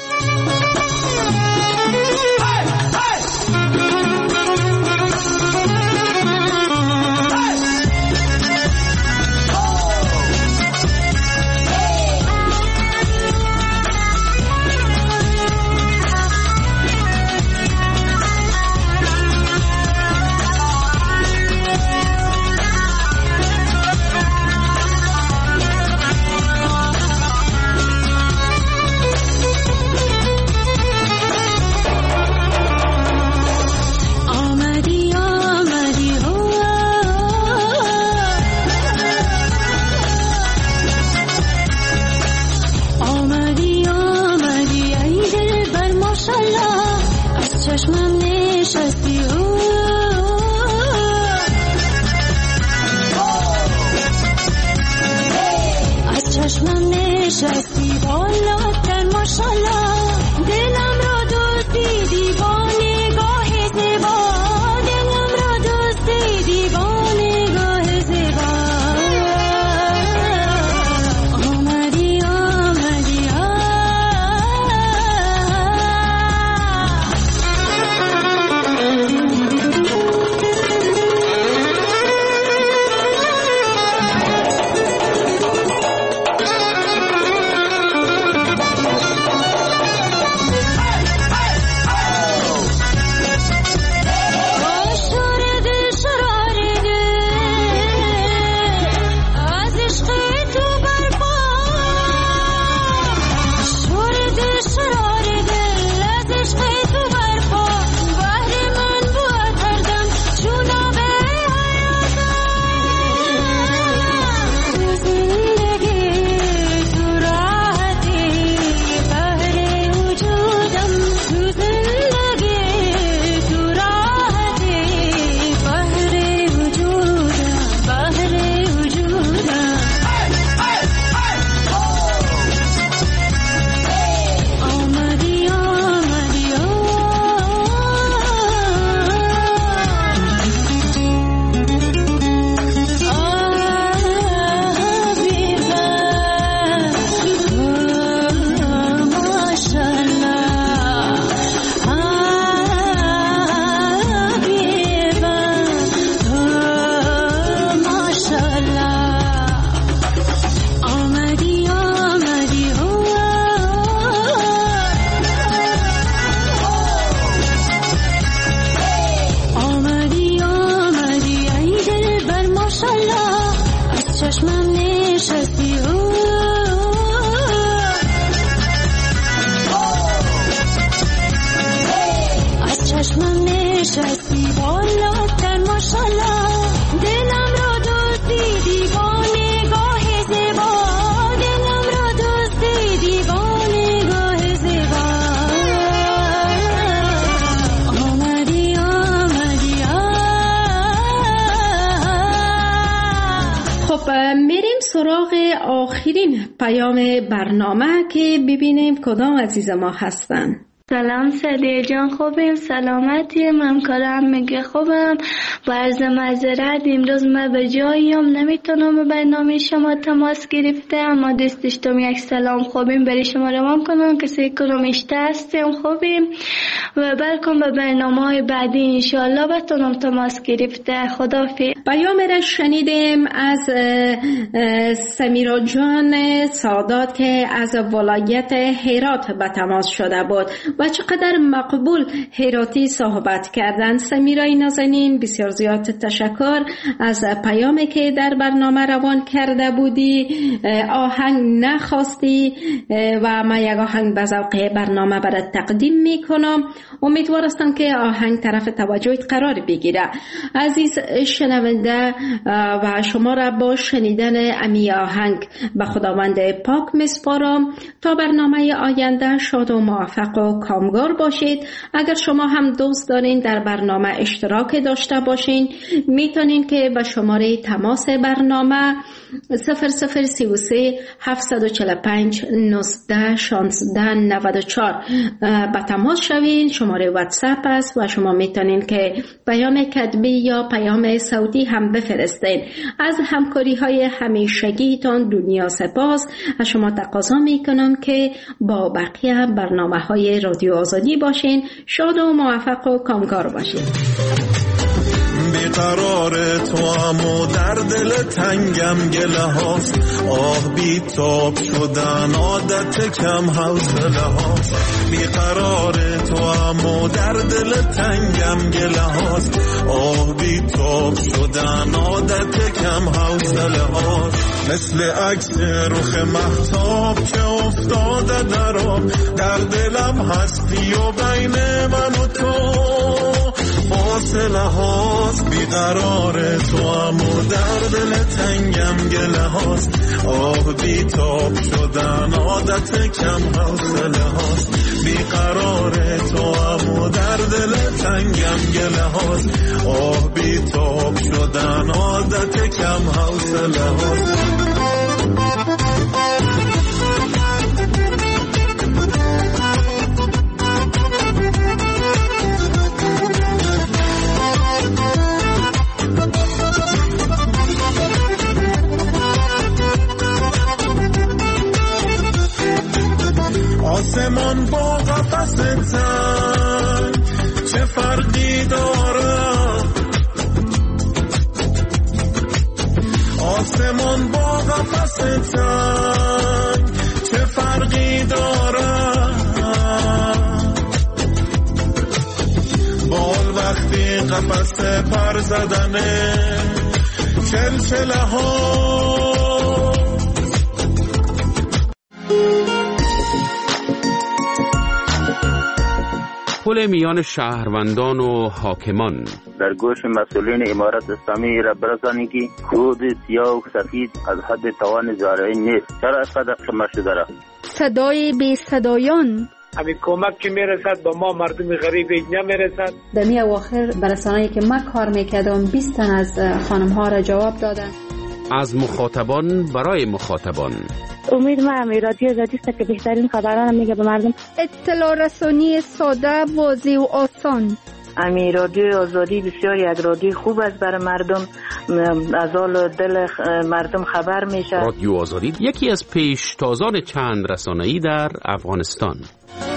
نشستی بالاتر ماشالله دلم را دزدی دیوانه گاه زیبا دلم را دزدی دیوانه گاه زیبا آمدی آمدی خب میریم سراغ آخرین پیام برنامه که ببینیم کدام عزیز ما هستن. سلام سعدیه جان، خوبیم؟ سلامتیم؟ همکارم میگه خوبم. با عرض معذرت امروز من به جاییم نمیتونم به برنامه شما تماس گرفته، اما دوست داشتم یک سلام خوبیم برای شما روان کنم که سعی کنم اشته هستیم خوبیم و برکن به برنامه های بعدی انشاءالله بتونم تماس گرفته. خدافظ. پیام را شنیدیم از سمیرا جان سادات که از ولایت هرات به تماس شده بود و چقدر مقبول هراتی صحبت کردن. سمیرای نازنین بسیار زیاد تشکر از پیامی که در برنامه روان کرده بودی. آهنگ نخواستی و ما یک آهنگ به ذوق برنامه برات تقدیم میکنم. امیدوار هستم که آهنگ طرف توجهت قرار بگیره. عزیز شنونده و شما را با شنیدن امی آهنگ به خداوند پاک میسپارم. تا برنامه آینده شاد و موفق و کامگار باشید. اگر شما هم دوست دارین در برنامه اشتراک داشته باشین میتونین که به شماره تماس برنامه صفر صفر سی و سه هفتصد و چهل و پنج نوزده شانزده نود و چهار به تماس شوین. شماره واتساپ است و شما میتونین که پیام کتبی یا پیام صوتی هم بفرستین. از همکاری های همیشگیتان دنیا سپاس. از شما تقاضا میکنم که با بقیه برنامه های رادیو آزادی باشین. شاد و موفق و کامگار باشین. بیقرار تو امو در دل تنگم گله هاست، آه بی تاب شدن عادت کم حوصله هاست. بیقرار تو امو در دل تنگم گله هاست، آه بی تاب شدن عادت کم حوصله هاست. مثل عکس رخ مهتاب که افتاده در آب، در دلم هستی و بین من و تو فاصله هاست. بیقرار تو امو در دل تنگم گله هاست، آه بی تاب شدن عادت کم حوصله هاست. بیقرار تو امو در دل تنگم گله هاست، آه بی تاب شدن عادت کم حوصله هاست. آسمان با قفس تنگ چه فرقی داره؟ آسمان با قفس تنگ چه فرقی داره؟ بال وقتی قفس پر زدنه چلچله ها. پل میان شهروندان و حاکمان. در گوش مسئولین امارت اسلامی را برسانید که خود سیاه و سفید از حد توان زارعین نیست. چرا اینقدر کم شده را؟ صدای بی صدایان. همین کمک که میرسد با ما مردم غریب نمیرسد. در می اواخر برسانه‌ای که من کار میکردم بیست تن از خانم ها را جواب دادن. از مخاطبان برای مخاطبان. امید ما همی رادیو آزادی است که بهترین خبران میگه به مردم. اطلاع رسانی ساده، واضح و آسان. امی رادیو آزادی بسیار یک رادیو خوب است برای مردم، از حال دل مردم خبر میشه. رادیو آزادی یکی از پیشتازان چند رسانه‌ای در افغانستان.